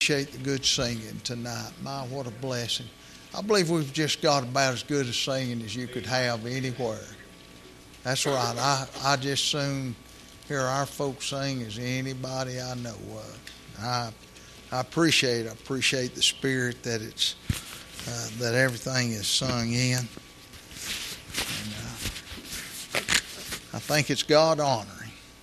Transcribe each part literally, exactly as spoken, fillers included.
Appreciate the good singing tonight. My, what a blessing. I believe we've just got about as good a singing as you could have anywhere. That's right. I, I just soon hear our folks sing as anybody I know of. I I appreciate I appreciate the spirit that it's uh, that everything is sung in. And, uh, I think it's God honoring.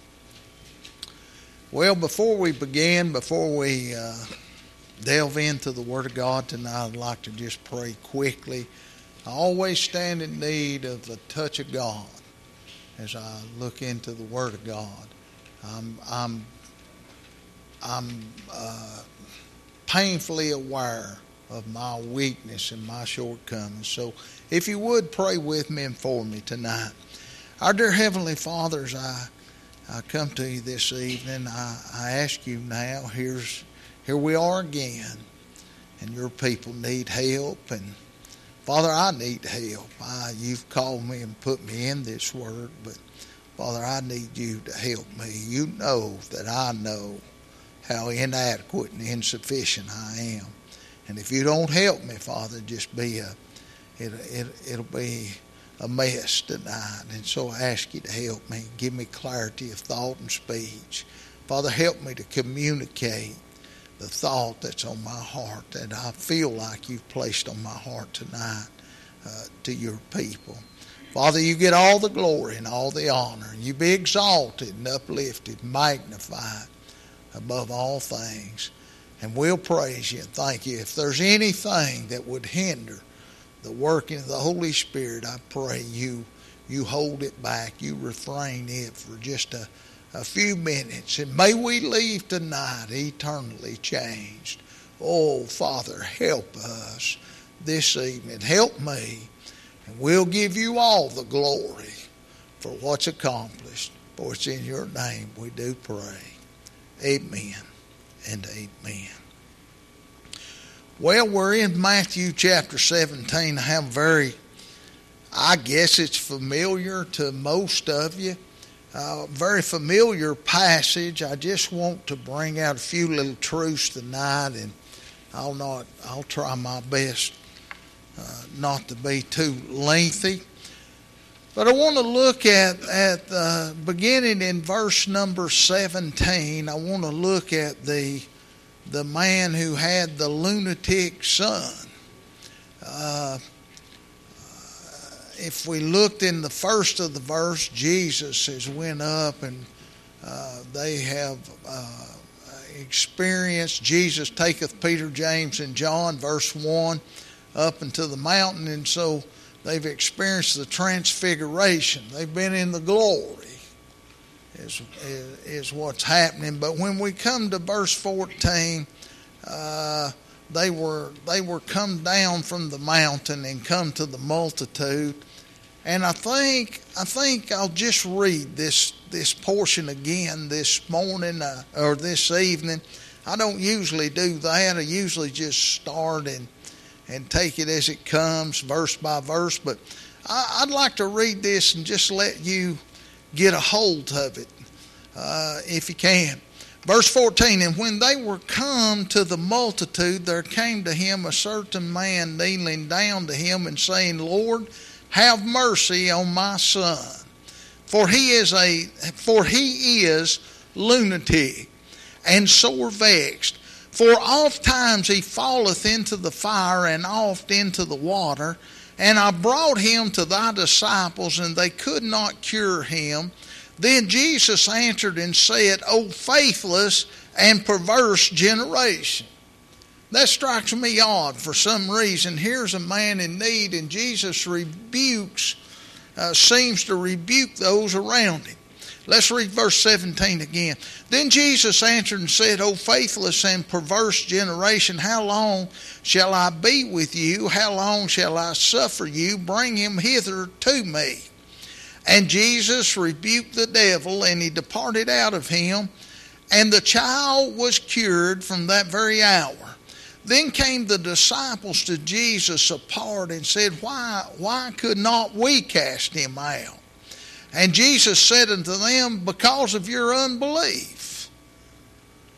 Well, before we begin, before we uh, delve into the Word of God tonight, I'd like to just pray quickly. I always stand in need of the touch of God as I look into the Word of God. I'm I'm I'm uh, painfully aware of my weakness and my shortcomings. So, if you would pray with me and for me tonight, our dear Heavenly Father, as I I come to you this evening, I, I ask you now. Here's here we are again, and your people need help, and Father, I need help. I, you've called me and put me in this work, but Father, I need you to help me. You know that I know how inadequate and insufficient I am. And if you don't help me, Father, just be a, it, it, it'll be a mess tonight. And so I ask you to help me. Give me clarity of thought and speech. Father, help me to communicate the thought that's on my heart that I feel like you've placed on my heart tonight uh, to your people. Father, you get all the glory and all the honor, and you be exalted and uplifted, magnified above all things. And we'll praise you and thank you. If there's anything that would hinder the working of the Holy Spirit, I pray you you hold it back. You refrain it for just a, a few minutes. And may we leave tonight eternally changed. Oh, Father, help us this evening. Help me. And we'll give you all the glory for what's accomplished. For it's in your name we do pray. Amen and amen. Well, we're in Matthew chapter seventeen. I have very, I guess it's familiar to most of you. Uh, very familiar passage. I just want to bring out a few little truths tonight, and I'll not, I'll try my best uh, not to be too lengthy. But I want to look at, at uh, beginning in verse number seventeen, I want to look at the the man who had the lunatic son. Uh, if we looked in the first of the verse, Jesus has went up and uh, they have uh, experienced, Jesus taketh Peter, James, and John, verse one, up into the mountain, and so they've experienced the transfiguration. They've been in the glory. Is, is, is what's happening. But when we come to verse fourteen, uh, they were they were come down from the mountain and come to the multitude. And I think I think I'll just read this this portion again this morning uh, or this evening. I don't usually do that. I usually just start and and take it as it comes, verse by verse. But I, I'd like to read this and just let you get a hold of it, uh, if you can. Verse fourteen, and when they were come to the multitude, there came to him a certain man kneeling down to him and saying, Lord, have mercy on my son, for he is a for he is lunatic and sore vexed. For oft times he falleth into the fire and oft into the water. And I brought him to thy disciples, and they could not cure him. Then Jesus answered and said, O faithless and perverse generation. That strikes me odd for some reason. Here's a man in need, and Jesus rebukes, uh, seems to rebuke those around him. Let's read verse seventeen again. Then Jesus answered and said, O faithless and perverse generation, how long shall I be with you? How long shall I suffer you? Bring him hither to me. And Jesus rebuked the devil, and he departed out of him, and the child was cured from that very hour. Then came the disciples to Jesus apart and said, Why, why could not we cast him out? And Jesus said unto them, Because of your unbelief.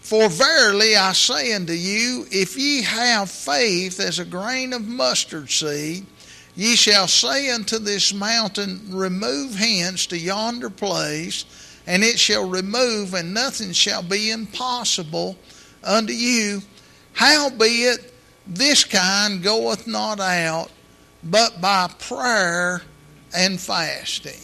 For verily I say unto you, if ye have faith as a grain of mustard seed, ye shall say unto this mountain, remove hence to yonder place, and it shall remove, and nothing shall be impossible unto you. Howbeit this kind goeth not out, but by prayer and fasting.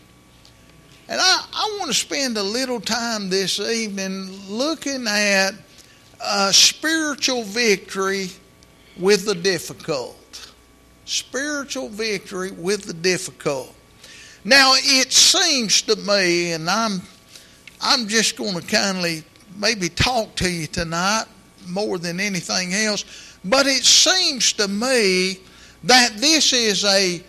And I, I want to spend a little time this evening looking at uh, spiritual victory with the difficult. Spiritual victory with the difficult. Now, it seems to me, and I'm, I'm just going to kindly maybe talk to you tonight more than anything else, but it seems to me that this is a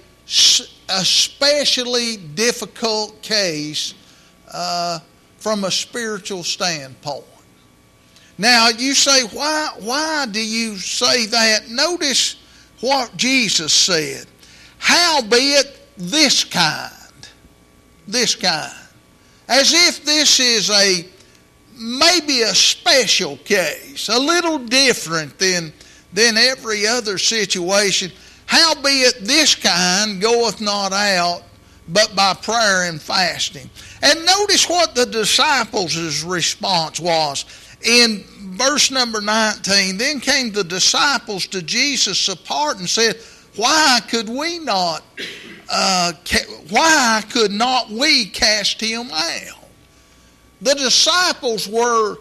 especially difficult case uh, from a spiritual standpoint. Now, you say, why, why do you say that? Notice what Jesus said. Howbeit this kind, this kind. As if this is a maybe a special case, a little different than, than every other situation. Howbeit this kind goeth not out, but by prayer and fasting. And notice what the disciples' response was. In verse number nineteen, then came the disciples to Jesus apart and said, Why could we not, uh, why could not we cast him out? The disciples were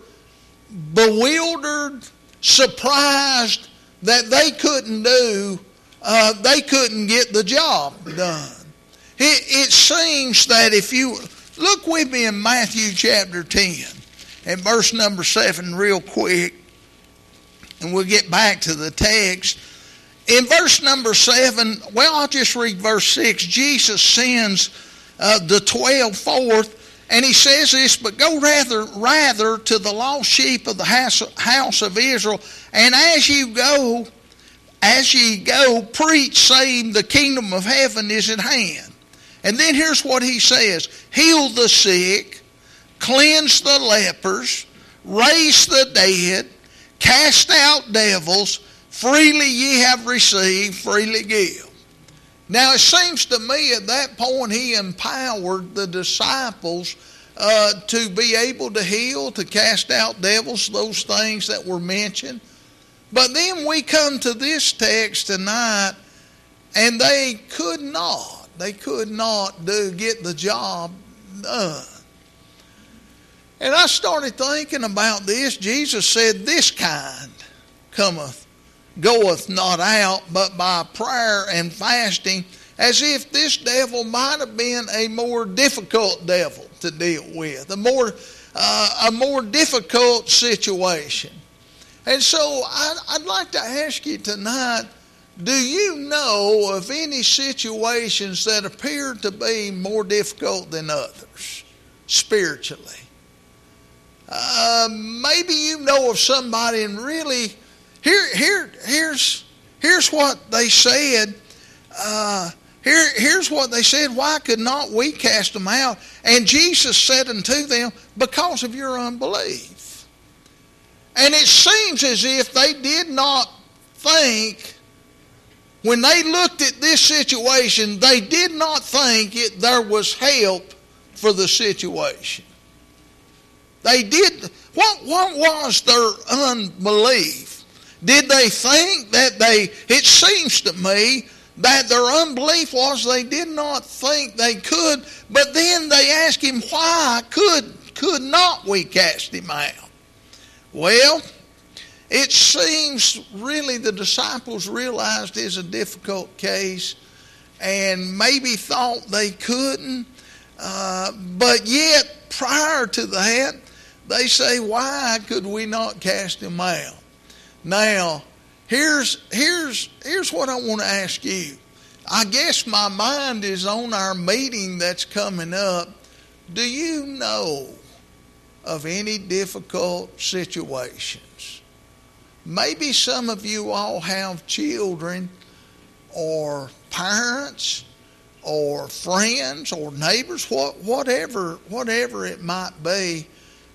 bewildered, surprised that they couldn't do Uh, they couldn't get the job done. It, it seems that if you look with me in Matthew chapter ten and verse number seven real quick, and we'll get back to the text. In verse number seven, well, I'll just read verse six. Jesus sends uh, the twelve forth, and he says this, but go rather, rather to the lost sheep of the house, house of Israel, and as you go, As ye go, preach, saying, the kingdom of heaven is at hand. And then here's what he says. Heal the sick, cleanse the lepers, raise the dead, cast out devils, freely ye have received, freely give. Now it seems to me at that point he empowered the disciples uh, to be able to heal, to cast out devils, those things that were mentioned. But then we come to this text tonight, and they could not. They could not do get the job done. And I started thinking about this. Jesus said, this kind cometh, goeth not out, but by prayer and fasting, as if this devil might have been a more difficult devil to deal with, a more, uh, a more difficult situation. And so I'd, I'd like to ask you tonight, do you know of any situations that appear to be more difficult than others, spiritually? Uh, maybe you know of somebody and really, here, here, here's, here's what they said. Uh, here, here's what they said. Why could not we cast them out? And Jesus said unto them, because of your unbelief. And it seems as if they did not think, when they looked at this situation, they did not think it, there was help for the situation. They did, what, what was their unbelief? Did they think that they, it seems to me that their unbelief was they did not think they could, but then they asked him, why could, could not we cast him out? Well, it seems really the disciples realized it's a difficult case and maybe thought they couldn't. Uh, but yet, prior to that, they say, why could we not cast him out? Now, here's, here's, here's what I want to ask you. I guess my mind is on our meeting that's coming up. Do you know of any difficult situations? Maybe some of you all have children or parents or friends or neighbors, what, whatever, whatever it might be.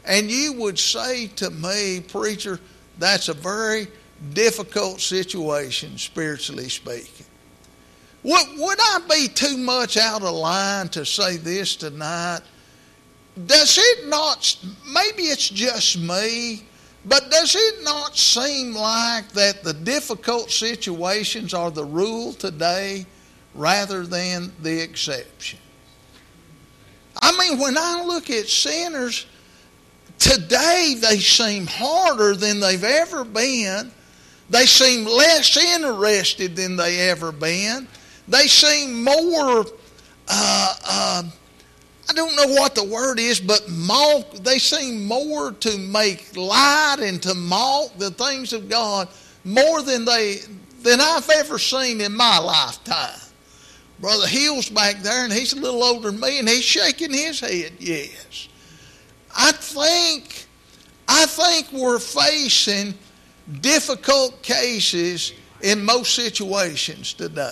and you would say to me, preacher, that's a very difficult situation, spiritually speaking. Would, would I be too much out of line to say this tonight? Does it not, maybe it's just me, but does it not seem like that the difficult situations are the rule today rather than the exception? I mean, when I look at sinners, today they seem harder than they've ever been. They seem less interested than they ever been. They seem more, uh, uh, I don't know what the word is, but mock. They seem more to make light and to mock the things of God more than they than I've ever seen in my lifetime. Brother Hill's back there, and he's a little older than me, and he's shaking his head, yes. I think, I think we're facing difficult cases in most situations today.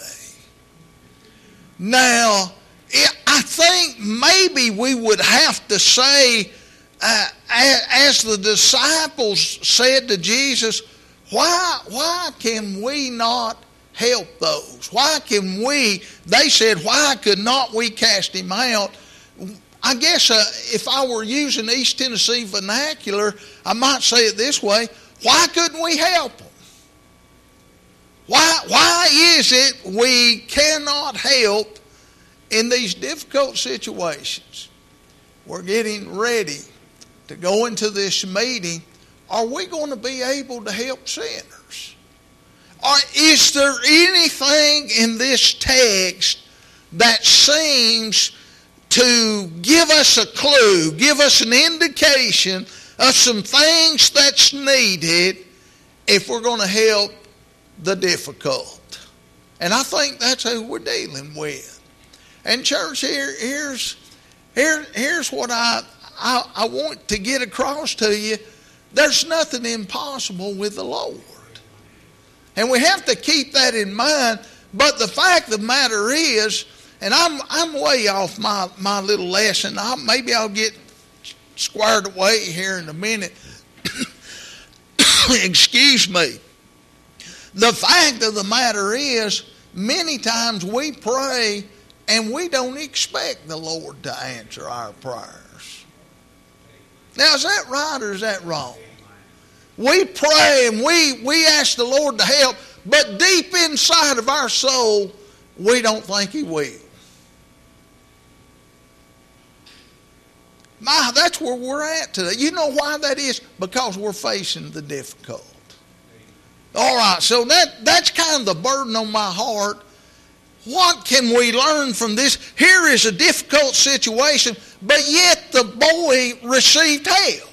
Now, I think maybe we would have to say, uh, as the disciples said to Jesus, why, why can we not help those? Why can we, they said, why could not we cast him out? I guess uh, if I were using East Tennessee vernacular, I might say it this way: why couldn't we help them? Why, why is it we cannot help in these difficult situations? We're getting ready to go into this meeting. Are we going to be able to help sinners? Or is there anything in this text that seems to give us a clue, give us an indication of some things that's needed if we're going to help the difficult? And I think that's who we're dealing with. And church, here, here's, here, here's what I, I, I want to get across to you. There's nothing impossible with the Lord. And we have to keep that in mind. But the fact of the matter is, and I'm I'm way off my, my little lesson. I'll, maybe I'll get squared away here in a minute. Excuse me. The fact of the matter is, many times we pray and we don't expect the Lord to answer our prayers. Now, is that right or is that wrong? We pray and we, we ask the Lord to help, but deep inside of our soul, we don't think He will. My, that's where we're at today. You know why that is? Because we're facing the difficult. All right, so that, that's kind of the burden on my heart. What can we learn from this? Here is a difficult situation, but yet the boy received help.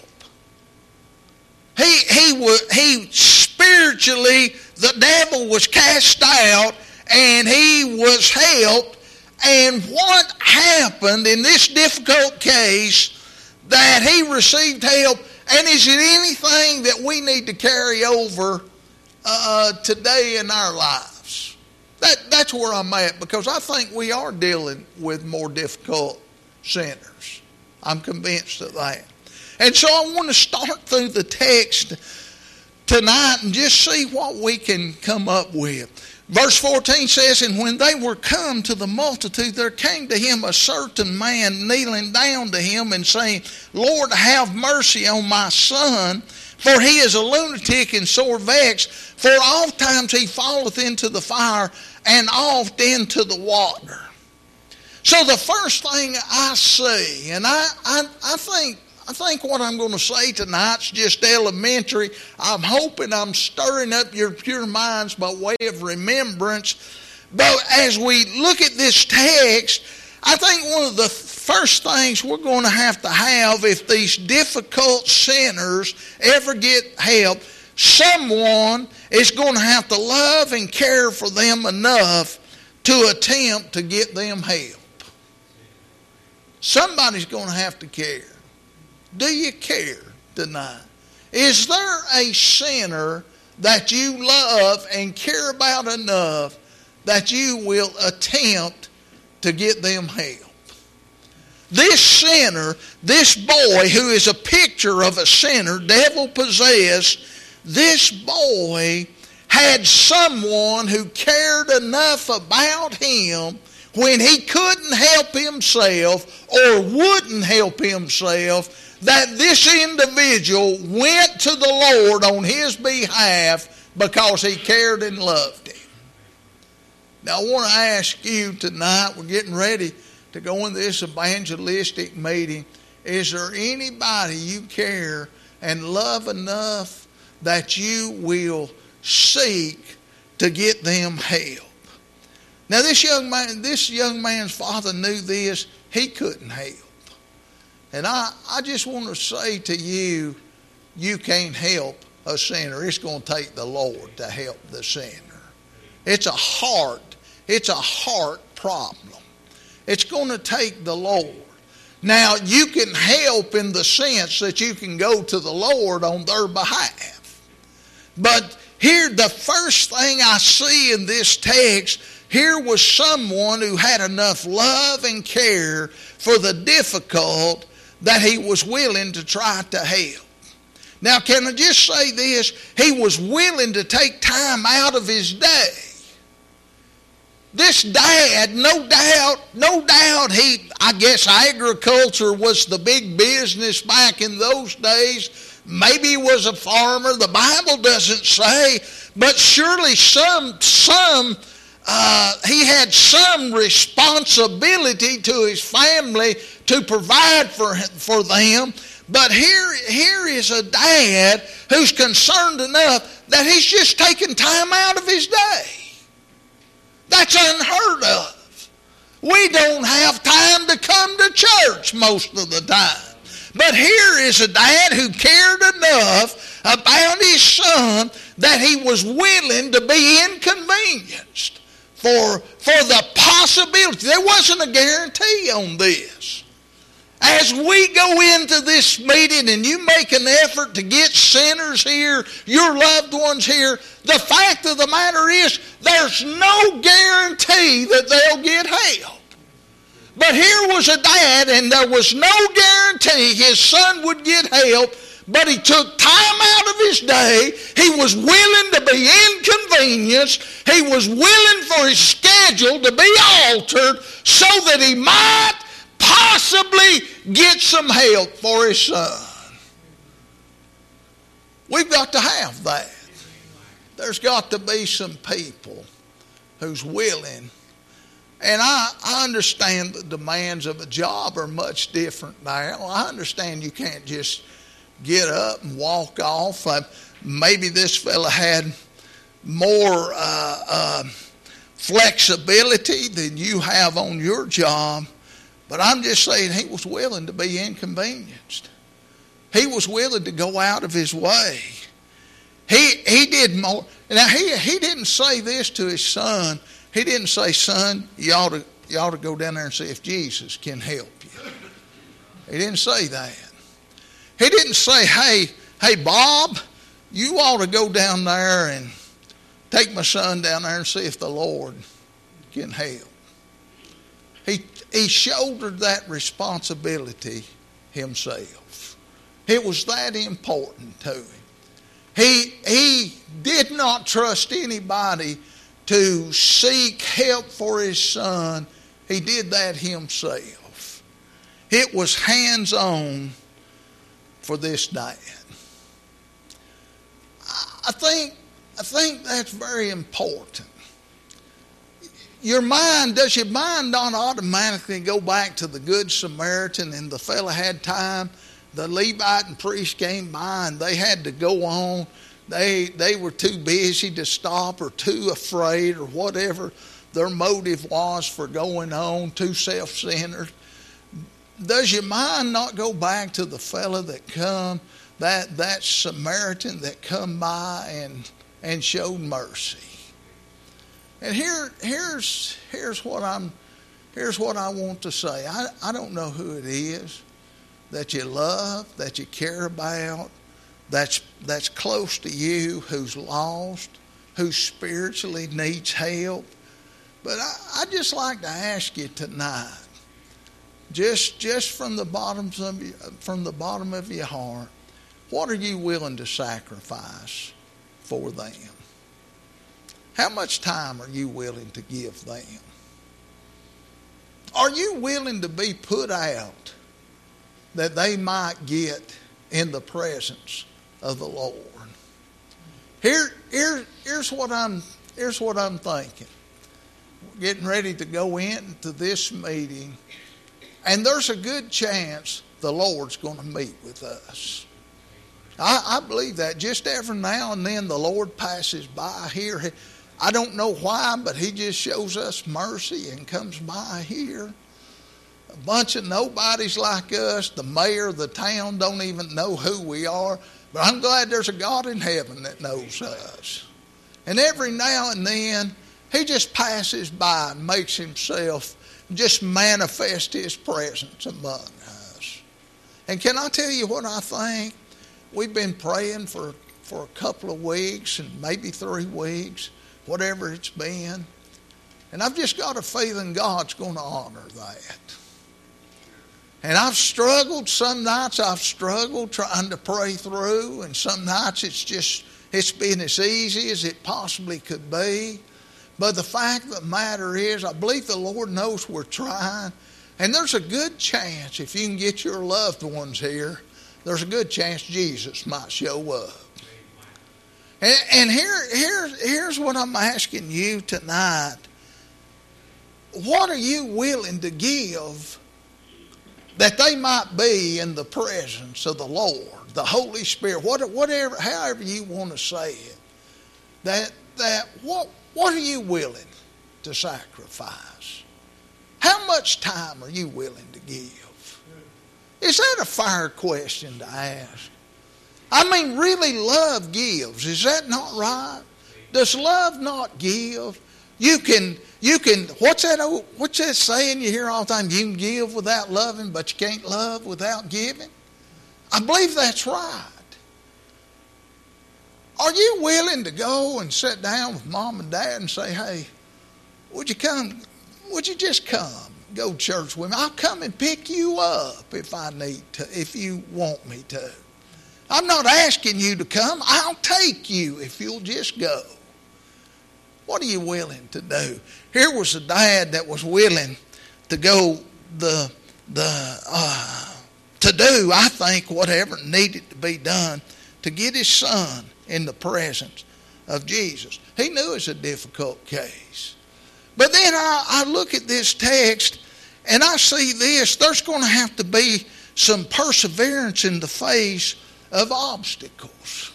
He, he, was, he spiritually, the devil was cast out and he was helped. And what happened in this difficult case that he received help? And is it anything that we need to carry over uh, today in our lives? That, that's where I'm at, because I think we are dealing with more difficult sinners. I'm convinced of that. And so I want to start through the text tonight and just see what we can come up with. Verse fourteen says, and when they were come to the multitude, there came to him a certain man kneeling down to him and saying, Lord, have mercy on my son, for he is a lunatic and sore vexed, for oft times he falleth into the fire and oft into the water. So the first thing I see, and I, I, I think I think what I'm going to say tonight's just elementary. I'm hoping I'm stirring up your pure minds by way of remembrance. But as we look at this text, I think one of the first things we're going to have to have, if these difficult sinners ever get help, someone is going to have to love and care for them enough to attempt to get them help. Somebody's going to have to care. Do you care tonight? Is there a sinner that you love and care about enough that you will attempt to get them help? this sinner, this boy who is a picture of a sinner, devil-possessed, this boy had someone who cared enough about him when he couldn't help himself or wouldn't help himself, that this individual went to the Lord on his behalf because he cared and loved him. Now I want to ask you tonight, we're getting ready to go into this evangelistic meeting. Is there anybody you care and love enough that you will seek to get them help? Now this young man, this young man's father knew this. He couldn't help. And I, I just want to say to you, you can't help a sinner. It's going to take the Lord to help the sinner. It's a heart, it's a heart problem. It's going to take the Lord. Now, you can help in the sense that you can go to the Lord on their behalf. But here, the first thing I see in this text, here was someone who had enough love and care for the difficult that he was willing to try to help. Now, can I just say this? He was willing to take time out of his day. This dad, no doubt, no doubt he, I guess agriculture was the big business back in those days. Maybe he was a farmer. The Bible doesn't say, but surely some, some, uh, he had some responsibility to his family to provide for, for them. But here, here is a dad who's concerned enough that he's just taking time out of his day. That's unheard of. We don't have time to come to church most of the time. But here is a dad who cared enough about his son that he was willing to be inconvenienced for, for the possibility. There wasn't a guarantee on this. As we go into this meeting and you make an effort to get sinners here, your loved ones here, the fact of the matter is there's no guarantee that they'll get help. But here was a dad and there was no guarantee his son would get help, but he took time out of his day. He was willing to be inconvenienced. He was willing for his schedule to be altered so that he might possibly get some help for his son. We've got to have that. There's got to be some people who's willing. And I, I understand the demands of a job are much different now. I understand you can't just get up and walk off. Uh, maybe this fella had more uh, uh, flexibility than you have on your job. But I'm just saying he was willing to be inconvenienced. He was willing to go out of his way. He he did more. Now, he, he didn't say this to his son. He didn't say, son, you ought to, you ought to go down there and see if Jesus can help you. He didn't say that. He didn't say, hey, hey, Bob, you ought to go down there and take my son down there and see if the Lord can help. He He shouldered that responsibility himself. It was that important to him. He, he did not trust anybody to seek help for his son. He did that himself. It was hands-on for this dad. I think, I think that's very important. Your mind, does your mind not automatically go back to the Good Samaritan and the fella had time? The Levite and priest came by and they had to go on. They, they were too busy to stop or too afraid or whatever their motive was for going on, too self-centered. Does your mind not go back to the fella that come, that, that Samaritan that come by and, and showed mercy? And here, here's, here's what I'm, here's what I want to say. I, I don't know who it is that you love, that you care about, that's, that's close to you, who's lost, who spiritually needs help. But I, I'd just like to ask you tonight, just just from the bottoms of your, from the bottom of your heart, what are you willing to sacrifice for them? How much time are you willing to give them? Are you willing to be put out that they might get in the presence of the Lord? Here, here, here's what I'm here's what I'm thinking. We're getting ready to go into this meeting, and there's a good chance the Lord's going to meet with us. I, I believe that. Just every now and then the Lord passes by here. I don't know why, but He just shows us mercy and comes by here. A bunch of nobodies like us. The mayor of the town don't even know who we are. But I'm glad there's a God in heaven that knows us. And every now and then, He just passes by and makes Himself just manifest His presence among us. And can I tell you what I think? We've been praying for, for a couple of weeks and maybe three weeks, whatever it's been. And I've just got a feeling God's going to honor that. And I've struggled. Some nights I've struggled trying to pray through, and some nights it's just, it's been as easy as it possibly could be. But the fact of the matter is, I believe the Lord knows we're trying. And there's a good chance, if you can get your loved ones here, there's a good chance Jesus might show up. And, and here, here, here's what I'm asking you tonight. What are you willing to give that they might be in the presence of the Lord, the Holy Spirit, whatever, however you want to say it? That, that what, what are you willing to sacrifice? How much time are you willing to give? Is that a fair question to ask? I mean, really, love gives. Is that not right? Does love not give? You can, you can. What's that? Old, what's that saying you hear all the time? You can give without loving, but you can't love without giving. I believe that's right. Are you willing to go and sit down with mom and dad and say, "Hey, would you come? Would you just come? Go to church with me. I'll come and pick you up if I need to, if you want me to. I'm not asking you to come. I'll take you if you'll just go." What are you willing to do? Here was a dad that was willing to go the the uh, to do, I think, whatever needed to be done to get his son in the presence of Jesus. He knew it was a difficult case. But then I, I look at this text and I see this. There's going to have to be some perseverance in the face of obstacles.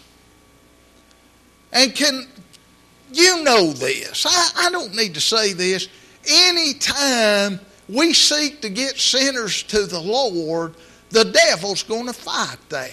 And can you know this? I, I don't need to say this. Anytime we seek to get sinners to the Lord, the devil's going to fight that.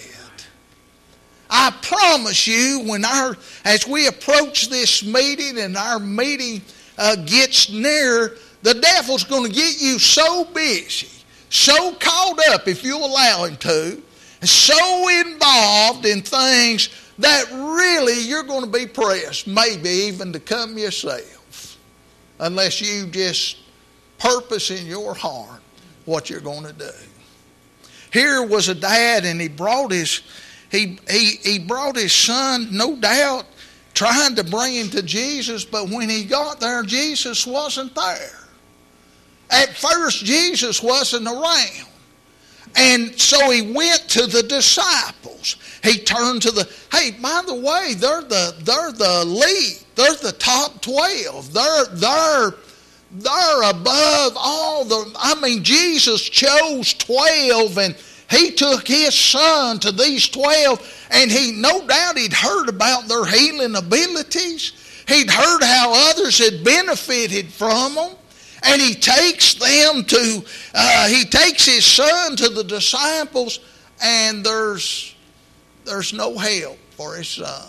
I promise you, when our as we approach this meeting and our meeting uh, gets near, the devil's going to get you so busy, so caught up, if you allow him to, and so involved in things that really you're going to be pressed, maybe even to come yourself, unless you just purpose in your heart what you're going to do. Here was a dad, and he brought his he he he brought his son, no doubt, trying to bring him to Jesus, but when he got there, Jesus wasn't there. At first, Jesus wasn't around. And so he went to the disciples. He turned to the, hey, by the way, they're the they're the lead. They're the top twelve. They're they're they're above all the, I mean, Jesus chose twelve, and he took his son to these twelve, and he, no doubt he'd heard about their healing abilities. He'd heard how others had benefited from them. And he takes them to, uh, he takes his son to the disciples, and there's there's no help for his son.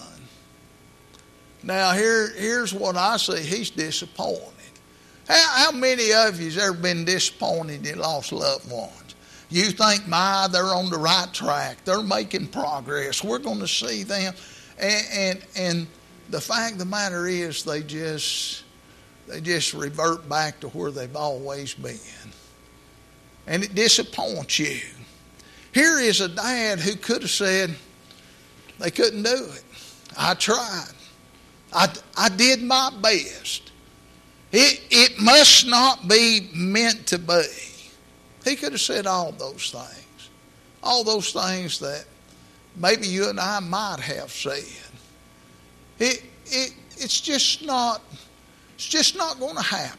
Now here here's what I see. He's disappointed. How, how many of you's ever been disappointed you lost loved ones? You think, my, they're on the right track. They're making progress. We're going to see them. And, and, and the fact of the matter is they just... They just revert back to where they've always been. and it disappoints you. Here is a dad who could have said, they couldn't do it. I tried. I, I did my best. It, it must not be meant to be. He could have said all those things. All those things that maybe you and I might have said. It, it, it's just not, it's just not going to happen.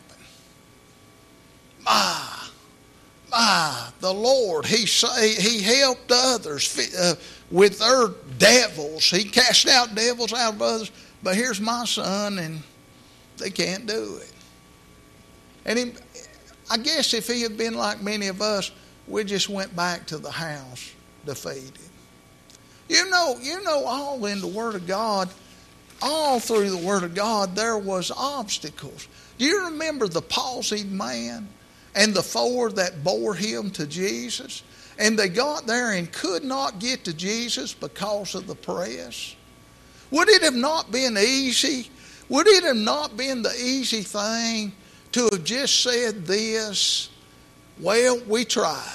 My, my, the Lord, He say, He helped others uh, with their devils. He cast out devils out of others. But here's my son, and they can't do it. And he, I guess if he had been like many of us, we just went back to the house defeated. You know, you know, all in the Word of God, all through the Word of God, there was obstacles. Do you remember the palsied man and the four that bore him to Jesus? And they got there and could not get to Jesus because of the press. Would it have not been easy? Would it have not been the easy thing to have just said this? Well, we tried.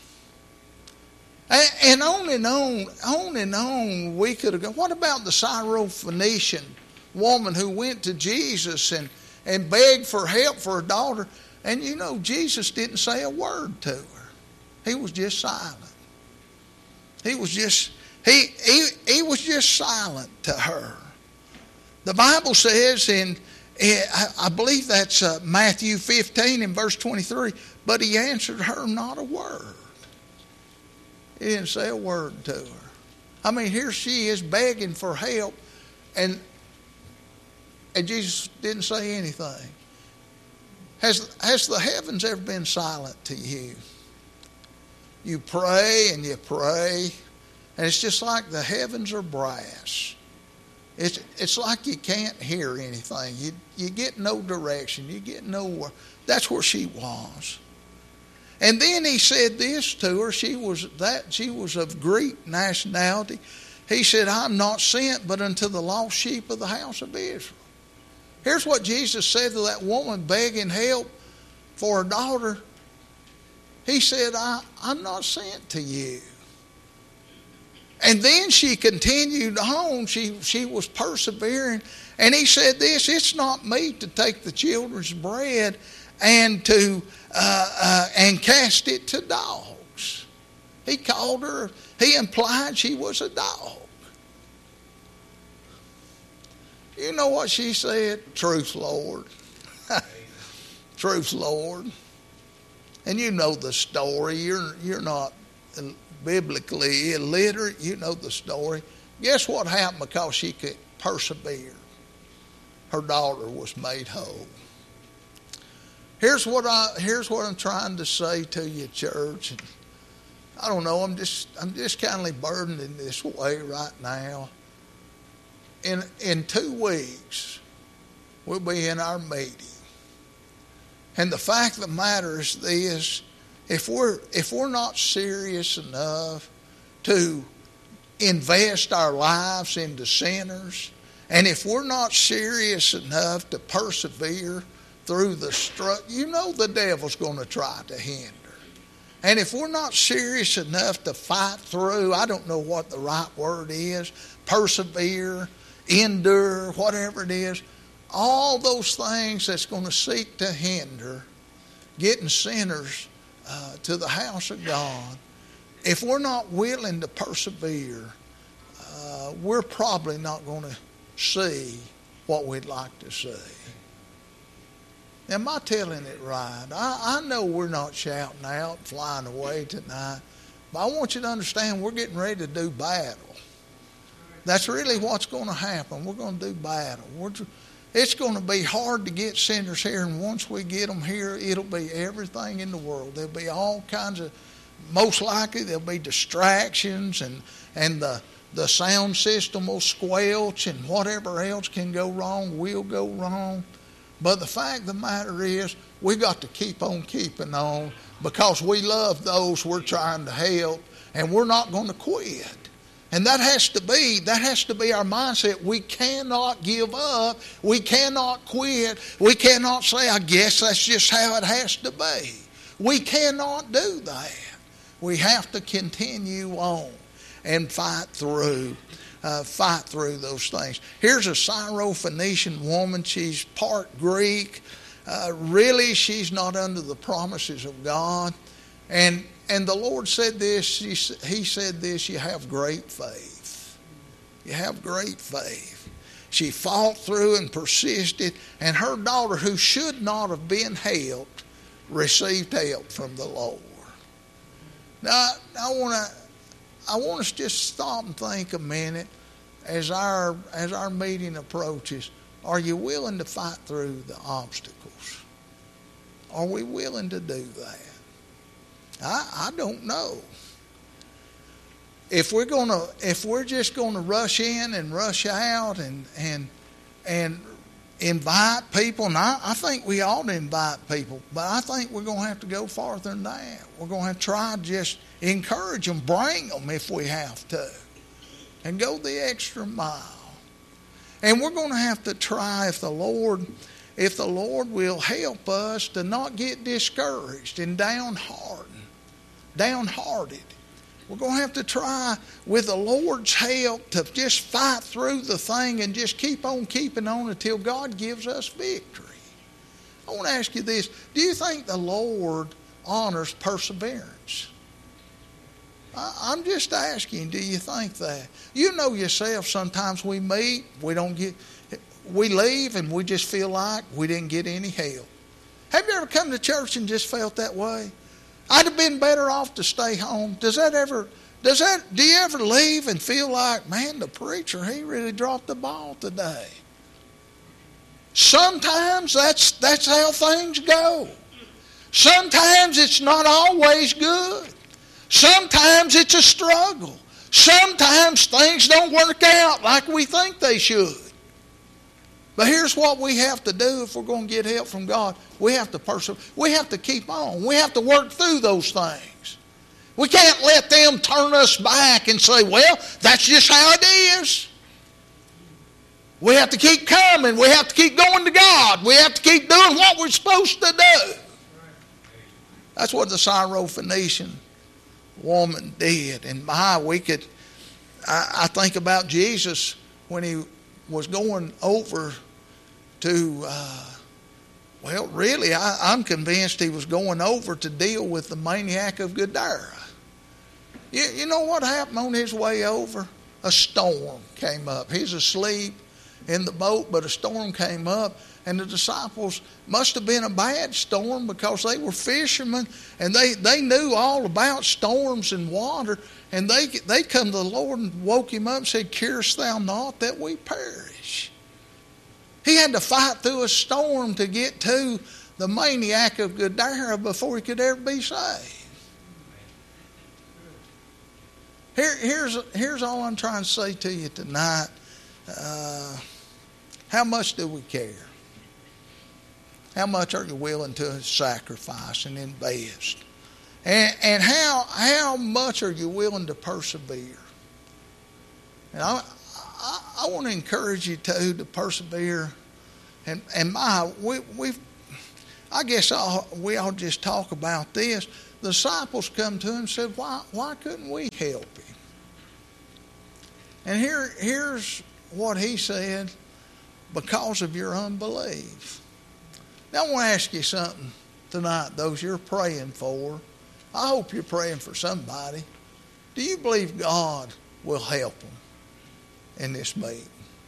And on and on, on and on we could have gone. What about the Syrophoenician woman who went to Jesus and, and begged for help for her daughter? And you know, Jesus didn't say a word to her. He was just silent. He was just, he, he, he was just silent to her. The Bible says in, I believe that's uh, Matthew fifteen in verse twenty-three, but he answered her not a word. He didn't say a word to her. I mean, here she is begging for help, and, and Jesus didn't say anything. Has, has the heavens ever been silent to you? You pray and you pray, and it's just like the heavens are brass. It's, it's like you can't hear anything. You, you get no direction. You get nowhere. That's where she was. And then he said this to her. She was that she was of Greek nationality. He said, I'm not sent but unto the lost sheep of the house of Israel. Here's what Jesus said to that woman begging help for her daughter. He said, I, I'm not sent to you. And then she continued on. She, she was persevering. And he said this, it's not meet to take the children's bread and to uh, uh, and cast it to dogs. He called her, he implied she was a dog. You know what she said? Truth, Lord. Truth, Lord. And you know the story. You're, you're not biblically illiterate. You know the story. Guess what happened because she could persevere? Her daughter was made whole. Here's what I here's what I'm trying to say to you, church. I don't know, I'm just I'm just kind of burdened in this way right now. In in two weeks, we'll be in our meeting. And the fact of the matter is this, if we're if we're not serious enough to invest our lives into sinners, and if we're not serious enough to persevere through the struggle, you know the devil's going to try to hinder. And if we're not serious enough to fight through, I don't know what the right word is, persevere, endure, whatever it is, all those things that's going to seek to hinder getting sinners uh, to the house of God, if we're not willing to persevere, uh, we're probably not going to see what we'd like to see. Am I telling it right? I, I know we're not shouting out, flying away tonight, but I want you to understand we're getting ready to do battle. That's really what's going to happen. We're going to do battle. We're, it's going to be hard to get sinners here, and once we get them here, it'll be everything in the world. There'll be all kinds of, most likely there'll be distractions, and, and the, the sound system will squelch, and whatever else can go wrong will go wrong. But the fact of the matter is, we got to keep on keeping on because we love those we're trying to help, and we're not going to quit. And that has to be, that has to be our mindset. We cannot give up. We cannot quit. We cannot say, I guess that's just how it has to be. We cannot do that. We have to continue on and fight through, uh, fight through those things. Here's a Syrophoenician woman. She's part Greek. Uh, really, she's not under the promises of God. And and the Lord said this. She, he said this, you have great faith. You have great faith. She fought through and persisted. And her daughter, who should not have been helped, received help from the Lord. Now, I want to I want us to just stop and think a minute as our as our meeting approaches. Are you willing to fight through the obstacles? Are we willing to do that? I, I don't know. If we're gonna if we're just gonna rush in and rush out and and and invite people, and I, I think we ought to invite people, but I think we're gonna have to go farther than that. We're gonna have to try to just encourage them, bring them if we have to, and go the extra mile. And we're going to have to try, if the Lord, if the Lord will help us, to not get discouraged and downhearted. Downhearted. We're going to have to try, with the Lord's help, to just fight through the thing and just keep on keeping on until God gives us victory. I want to ask you this: do you think the Lord honors perseverance? I'm just asking, do you think that? You know yourself, sometimes we meet, we don't get, we leave and we just feel like we didn't get any help. Have you ever come to church and just felt that way? I'd have been better off to stay home. Does that ever, does that, do you ever leave and feel like, man, the preacher, he really dropped the ball today? Sometimes that's, that's how things go. Sometimes it's not always good. Sometimes it's a struggle. Sometimes things don't work out like we think they should. But here's what we have to do if we're going to get help from God. We have to persevere. We have to keep on. We have to work through those things. We can't let them turn us back and say, well, that's just how it is. We have to keep coming. We have to keep going to God. We have to keep doing what we're supposed to do. That's what the Syrophoenician woman did. And my, we could, I, I think about Jesus when he was going over to, uh, well, really, I, I'm convinced he was going over to deal with the maniac of Gadara. You, you know what happened on his way over? A storm came up. He's asleep in the boat, but a storm came up. And the disciples must have been a bad storm because they were fishermen and they, they knew all about storms and water. And they they come to the Lord and woke him up and said, "Carest thou not that we perish?" He had to fight through a storm to get to the maniac of Gadara before he could ever be saved. Here, here's, here's all I'm trying to say to you tonight. Uh, how much do we care? How much are you willing to sacrifice and invest? And, and how how much are you willing to persevere? And I, I, I want to encourage you to to persevere. And and my we we I guess I'll, we all just talk about this. The disciples come to him and said, "Why why couldn't we help him?" And here here's what he said: "Because of your unbelief." Now, I want to ask you something tonight, those you're praying for. I hope you're praying for somebody. Do you believe God will help them in this meeting?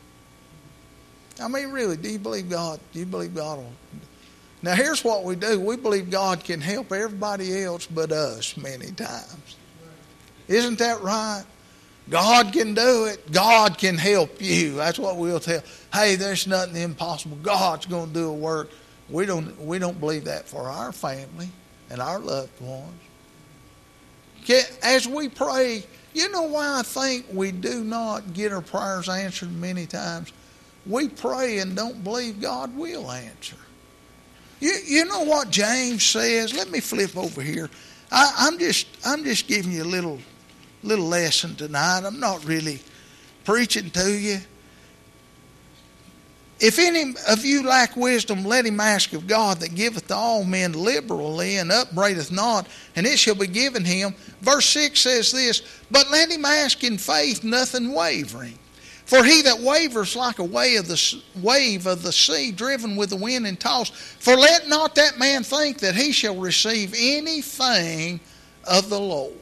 I mean, really, do you believe God? Do you believe God will? Now, here's what we do. We believe God can help everybody else but us many times. Isn't that right? God can do it. God can help you. That's what we'll tell. Hey, there's nothing impossible. God's going to do a work. We don't we don't believe that for our family and our loved ones. As we pray, you know why I think we do not get our prayers answered many times? We pray and don't believe God will answer. You you know what James says? Let me flip over here. I, I'm just I'm just giving you a little little lesson tonight. I'm not really preaching to you. If any of you lack wisdom, let him ask of God that giveth to all men liberally and upbraideth not, and it shall be given him. Verse six says this, but let him ask in faith, nothing wavering. For he that wavers like a wave of the wave of the sea, driven with the wind and tossed. For let not that man think that he shall receive anything of the Lord.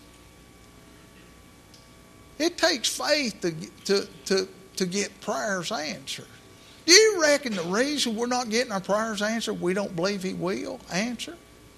It takes faith to, to, to, to get prayers answered. Do you reckon the reason we're not getting our prayers answered, we don't believe he will answer?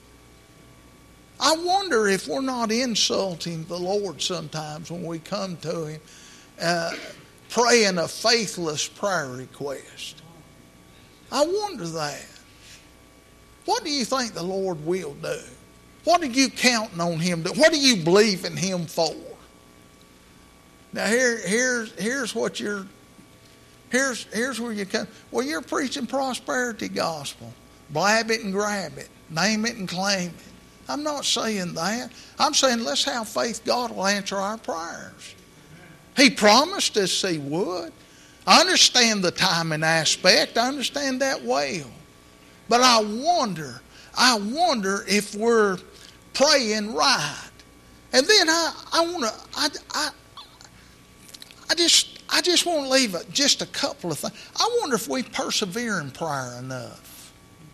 I wonder if we're not insulting the Lord sometimes when we come to him uh, praying a faithless prayer request. I wonder that. What do you think the Lord will do? What are you counting on him to do? What do you believe in him for? Now here, here's, here's what you're Here's, here's where you come. Well, you're preaching prosperity gospel. Blab it and grab it. Name it and claim it. I'm not saying that. I'm saying let's have faith God will answer our prayers. He promised us he would. I understand the timing aspect. I understand that well. But I wonder, I wonder if we're praying right. And then I, I want to, I, I, I just... I just want to leave a, just a couple of things. I wonder if we persevere in prayer enough.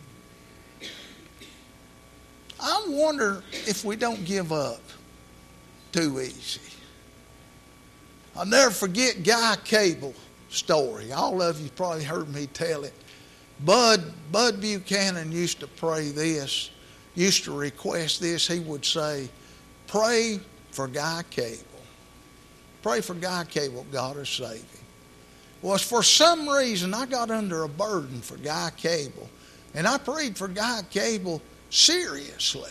I wonder if we don't give up too easy. I'll never forget Guy Cable story. All of you probably heard me tell it. Bud, Bud Buchanan used to pray this, used to request this. He would say, pray for Guy Cable. Pray for Guy Cable, God will save him. Well, for some reason, I got under a burden for Guy Cable. And I prayed for Guy Cable seriously.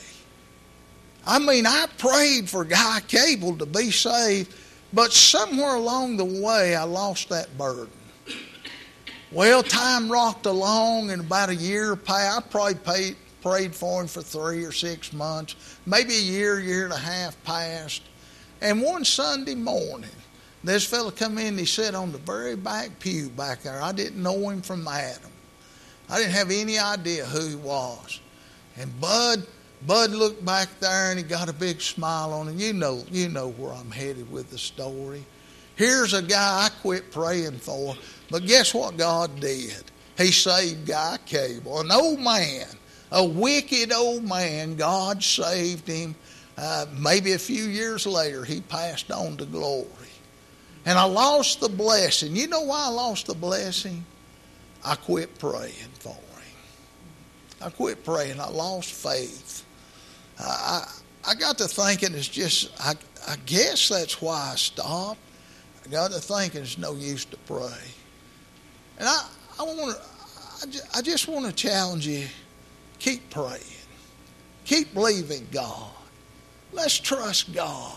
I mean, I prayed for Guy Cable to be saved, but somewhere along the way, I lost that burden. Well, time rocked along, and about a year passed. I probably paid, prayed for him for three or six months. Maybe a year, year and a half passed. And one Sunday morning, this fella come in and he sat on the very back pew back there. I didn't know him from Adam. I didn't have any idea who he was. And Bud, Bud looked back there and he got a big smile on him. You know, you know where I'm headed with the story. Here's a guy I quit praying for, but guess what God did? He saved Guy Cable, an old man, a wicked old man. God saved him. Uh, maybe a few years later, he passed on to glory. And I lost the blessing. You know why I lost the blessing? I quit praying for him. I quit praying. I lost faith. I, I, I got to thinking it's just, I, I guess that's why I stopped. I got to thinking it's no use to pray. And I, I, want to, I, just, I just want to challenge you, keep praying. Keep believing God. Let's trust God.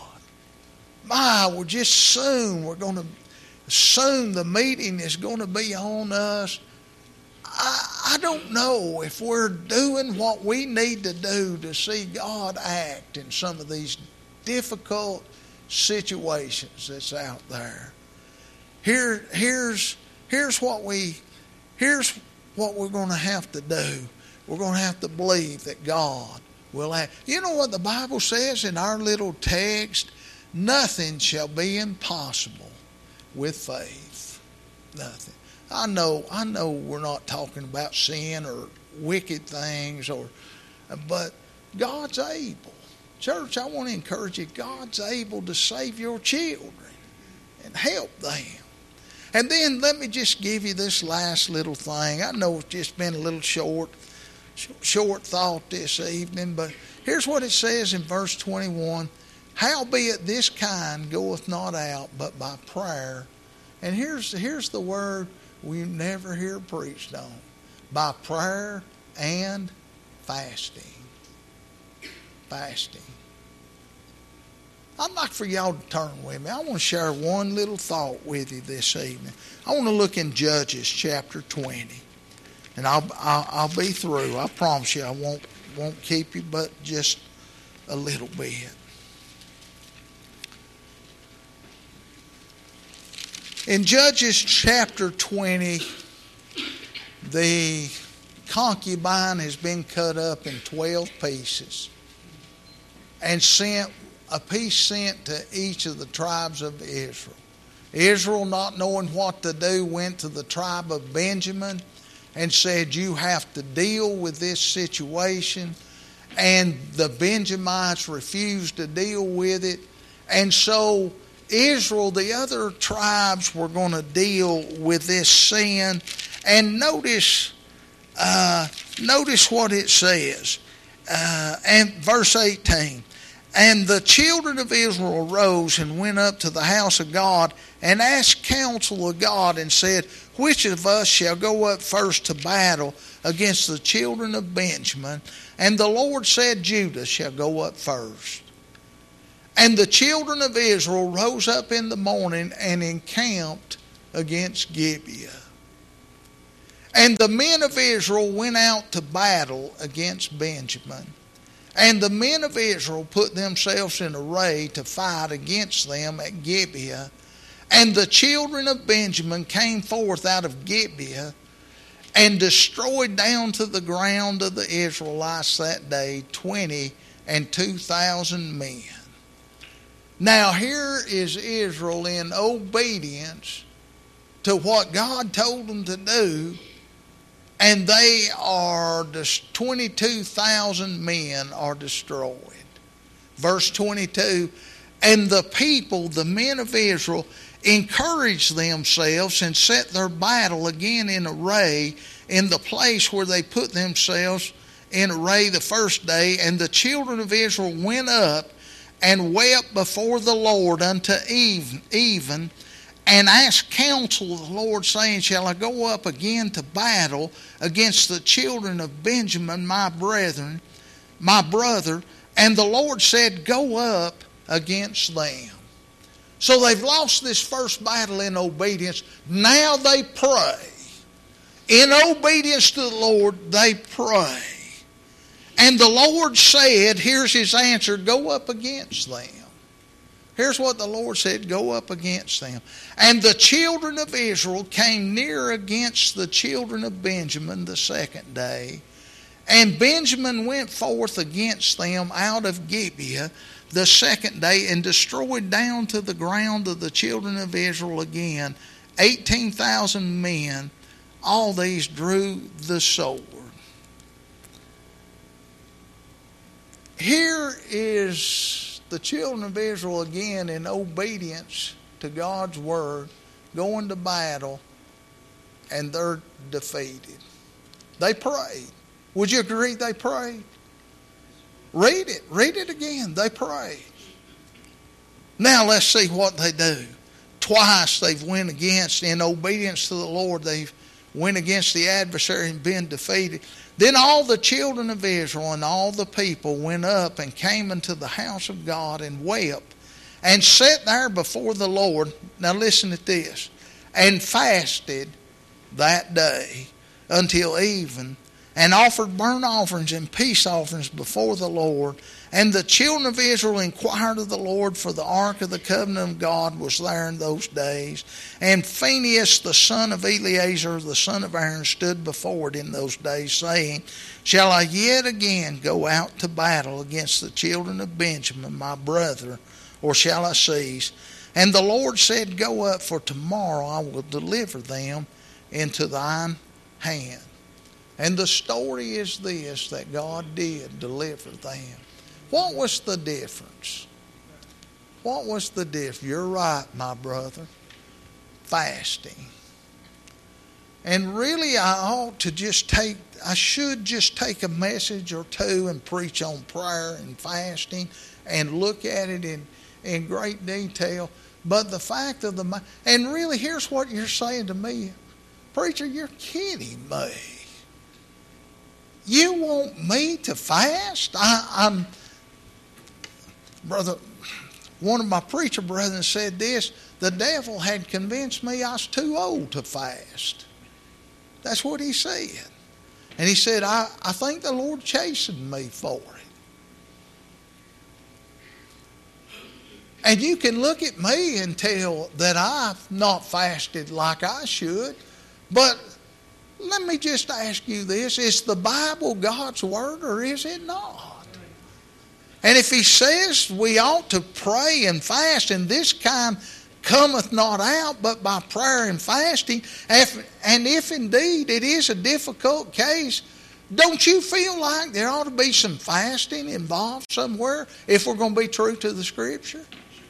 My, we're just soon, we're going to, soon the meeting is going to be on us. I, I don't know if we're doing what we need to do to see God act in some of these difficult situations that's out there. Here, here's, here's what we, here's what we're going to have to do. We're going to have to believe that God will act. You know what the Bible says in our little text? Nothing shall be impossible with faith. Nothing. I know, I know we're not talking about sin or wicked things, or, but God's able. Church, I want to encourage you, God's able to save your children and help them. And then let me just give you this last little thing. I know it's just been a little short, short thought this evening, but here's what it says in verse twenty-one. Howbeit this kind goeth not out but by prayer. And here's, here's the word we never hear preached on. By prayer and fasting. Fasting. I'd like for y'all to turn with me. I want to share one little thought with you this evening. I want to look in Judges chapter twenty. And I'll, I'll, I'll be through. I promise you I won't, won't keep you but just a little bit. In Judges chapter twenty, the concubine has been cut up in twelve pieces and sent, a piece sent to each of the tribes of Israel. Israel, not knowing what to do, went to the tribe of Benjamin and said, you have to deal with this situation. And the Benjamites refused to deal with it. And so Israel, the other tribes, were going to deal with this sin. And notice, uh, notice what it says. Uh, and verse eighteen. And the children of Israel arose and went up to the house of God and asked counsel of God and said, which of us shall go up first to battle against the children of Benjamin? And the Lord said, Judah shall go up first. And the children of Israel rose up in the morning and encamped against Gibeah. And the men of Israel went out to battle against Benjamin. And the men of Israel put themselves in array to fight against them at Gibeah. And the children of Benjamin came forth out of Gibeah and destroyed down to the ground of the Israelites that day twenty and two thousand men. Now here is Israel in obedience to what God told them to do, and they are, twenty-two thousand men are destroyed. Verse twenty-two, and the people, the men of Israel, encouraged themselves and set their battle again in array in the place where they put themselves in array the first day. And the children of Israel went up and wept before the Lord unto even, even and asked counsel of the Lord, saying, shall I go up again to battle against the children of Benjamin, my brethren, my brother? And the Lord said, go up against them. So they've lost this first battle in obedience. Now they pray. In obedience to the Lord, they pray. And the Lord said, here's his answer, go up against them. Here's what the Lord said, go up against them. And the children of Israel came near against the children of Benjamin the second day. And Benjamin went forth against them out of Gibeah the second day and destroyed down to the ground of the children of Israel again eighteen thousand men. All these drew the sword. Here is the children of Israel again in obedience to God's word, going to battle, and they're defeated. They prayed. Would you agree they prayed? Read it. Read it again. They prayed. Now let's see what they do. Twice they've went against, in obedience to the Lord, they've went against the adversary and been defeated. Then all the children of Israel and all the people went up and came into the house of God and wept and sat there before the Lord. Now listen to this. And fasted that day until even, and offered burnt offerings and peace offerings before the Lord. And the children of Israel inquired of the Lord, for the ark of the covenant of God was there in those days. And Phinehas, the son of Eleazar, the son of Aaron, stood before it in those days, saying, shall I yet again go out to battle against the children of Benjamin, my brother, or shall I cease? And the Lord said, go up, for tomorrow I will deliver them into thine hand. And the story is this, that God did deliver them. What was the difference? What was the difference? You're right, my brother. Fasting. And really I ought to just take, I should just take a message or two and preach on prayer and fasting and look at it in, in great detail. But the fact of the matter, and really here's what you're saying to me. Preacher, you're kidding me. You want me to fast? I, I'm, brother, one of my preacher brethren said this, the devil had convinced me I was too old to fast. That's what he said. And he said, I, I think the Lord chastened me for it. And you can look at me and tell that I've not fasted like I should, but let me just ask you this. Is the Bible God's Word or is it not? And if He says we ought to pray and fast, and this kind cometh not out but by prayer and fasting, and if indeed it is a difficult case, don't you feel like there ought to be some fasting involved somewhere if we're going to be true to the Scripture?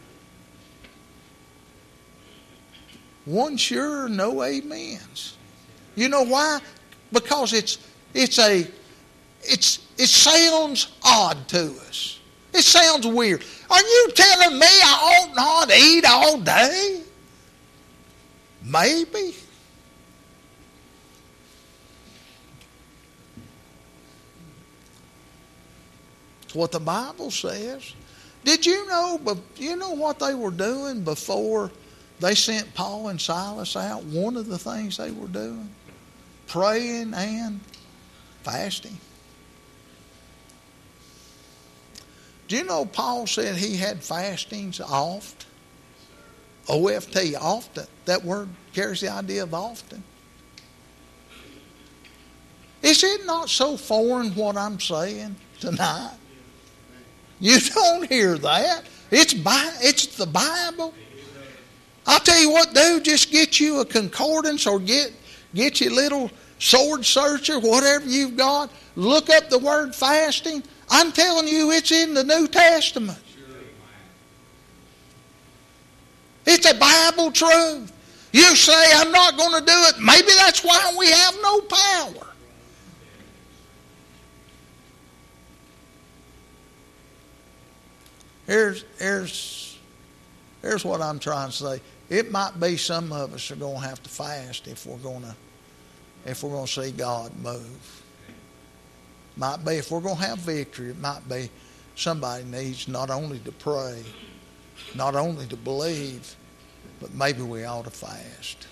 One sure, no amens. You know why? Because it's it's a it's it sounds odd to us. It sounds weird. Are you telling me I ought not eat all day? Maybe. It's what the Bible says. Did you know? But you know what they were doing before they sent Paul and Silas out? One of the things they were doing, praying and fasting. Do you know Paul said he had fastings oft? O F T, often. That word carries the idea of often. Is it not so foreign what I'm saying tonight? You don't hear that. It's by, it's the Bible. I'll tell you what, dude, just get you a concordance or get, get you a little sword searcher, whatever you've got. Look up the word fasting. I'm telling you, it's in the New Testament. It's a Bible truth. You say, I'm not going to do it. Maybe that's why we have no power. Here's, here's, here's what I'm trying to say. It might be some of us are going to have to fast if we're going to, if we're going to see God move. Might be if we're going to have victory. It might be somebody needs not only to pray, not only to believe, but maybe we ought to fast.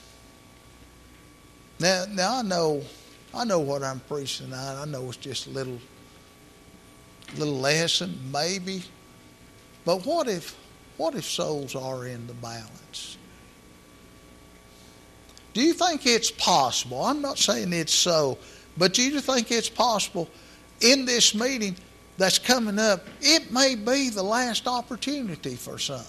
Now, now I know, I know what I'm preaching tonight. I know it's just a little, little lesson, maybe. But what if, what if souls are in the balance? Do you think it's possible? I'm not saying it's so, but do you think it's possible in this meeting that's coming up, it may be the last opportunity for some?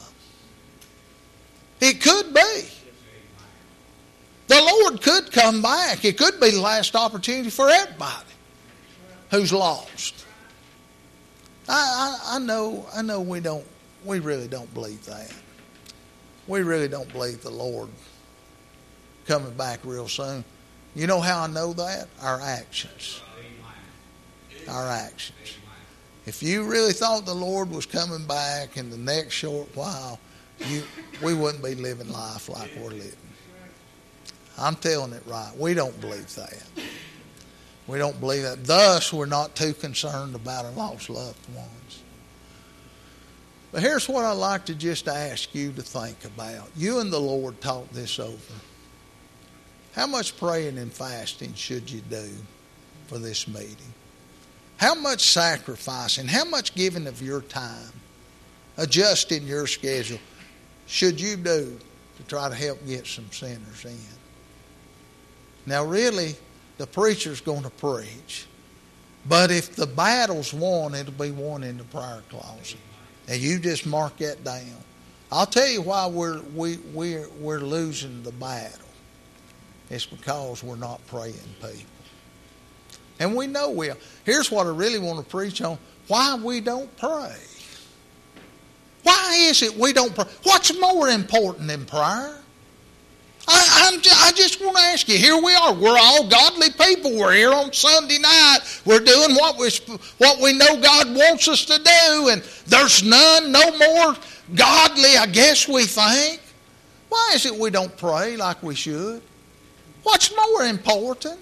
It could be. The Lord could come back. It could be the last opportunity for everybody who's lost. I, I, I know, I know we don't, we really don't believe that. We really don't believe the Lord coming back real soon. You know how I know that? Our actions. Our actions. If you really thought the Lord was coming back in the next short while, you, we wouldn't be living life like we're living. I'm telling it right. We don't believe that. We don't believe that. Thus, we're not too concerned about our lost loved ones. But here's what I'd like to just ask you to think about. You and the Lord talk this over. How much praying and fasting should you do for this meeting? How much sacrificing, how much giving of your time, adjusting your schedule, should you do to try to help get some sinners in? Now really, the preacher's going to preach. But if the battle's won, it'll be won in the prayer closet. And you just mark that down. I'll tell you why we're, we, we're, we're losing the battle. It's because we're not praying people. And we know we are. Here's what I really want to preach on. Why we don't pray. Why is it we don't pray? What's more important than prayer? I, I'm, I just want to ask you, here we are. We're all godly people. We're here on Sunday night. We're doing what we, what we know God wants us to do. And there's none, no more godly, I guess we think. Why is it we don't pray like we should? What's more important?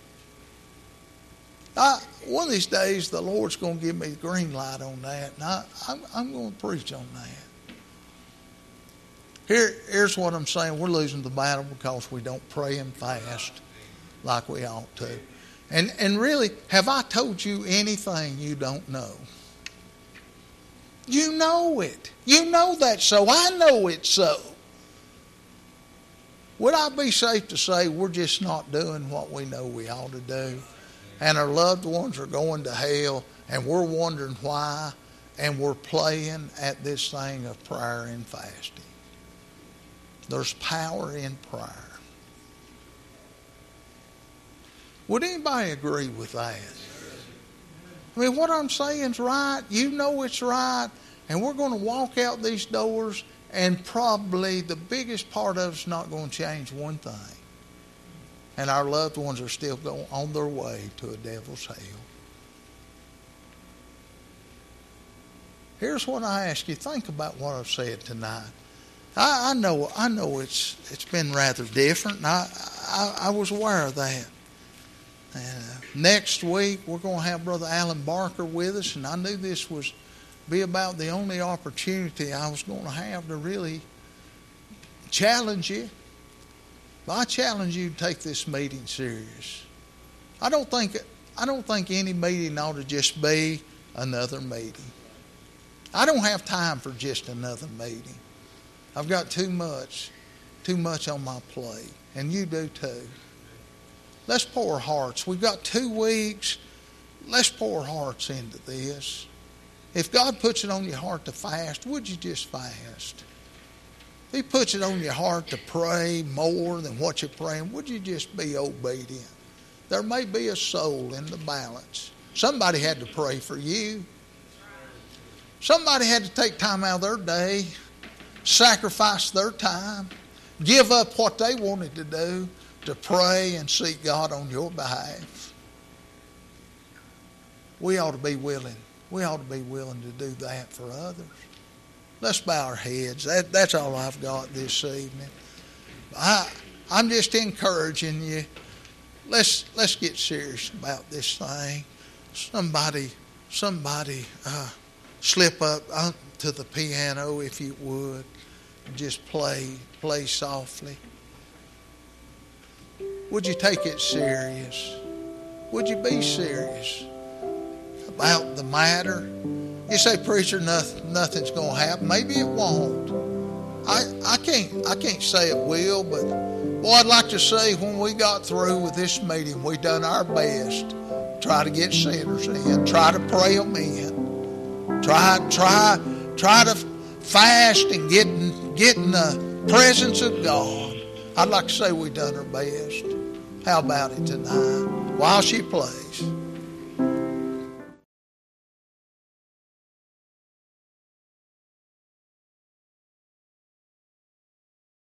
I, one of these days, the Lord's going to give me the green light on that, and I, I'm, I'm going to preach on that. Here, here's what I'm saying. We're losing the battle because we don't pray and fast like we ought to. And, and really, have I told you anything you don't know? You know it. You know that so. I know it's so. would I be safe to say we're just not doing what we know we ought to do? And our loved ones are going to hell, and we're wondering why, and we're playing at this thing of prayer and fasting. There's power in prayer. Would anybody agree with that? I mean, what I'm saying is right. You know it's right. And we're going to walk out these doors, and probably the biggest part of it's not going to change one thing. And our loved ones are still going on their way to a devil's hell. Here's what I ask you. Think about what I've said tonight. I, I know I know it's it's been rather different, and I, I, I was aware of that. And uh, next week, we're going to have Brother Alan Barker with us, and I knew this was be about the only opportunity I was going to have to really challenge you. I challenge you to take this meeting serious. I don't think I don't think any meeting ought to just be another meeting. I don't have time for just another meeting. I've got too much, too much on my plate, and you do too. Let's pour our hearts. We've got two weeks. Let's pour our hearts into this. If God puts it on your heart to fast, would you just fast? If He puts it on your heart to pray more than what you're praying, would you just be obedient? There may be a soul in the balance. Somebody had to pray for you. Somebody had to take time out of their day, sacrifice their time, give up what they wanted to do to pray and seek God on your behalf. We ought to be willing. We ought to be willing to do that for others. Let's bow our heads. That, that's all I've got this evening. I, I'm just encouraging you. Let's let's get serious about this thing. Somebody, somebody, uh, slip up to the piano if you would, and just play, play softly. Would you take it serious? Would you be serious about the matter? You say, preacher, nothing, nothing's going to happen. Maybe it won't. I, I can't I can't say it will, but boy, I'd like to say when we got through with this meeting, we done our best. Try to get sinners in. Try to pray them in. Try try try to fast and get in, get in the presence of God. I'd like to say we done our best. How about it tonight? While she plays.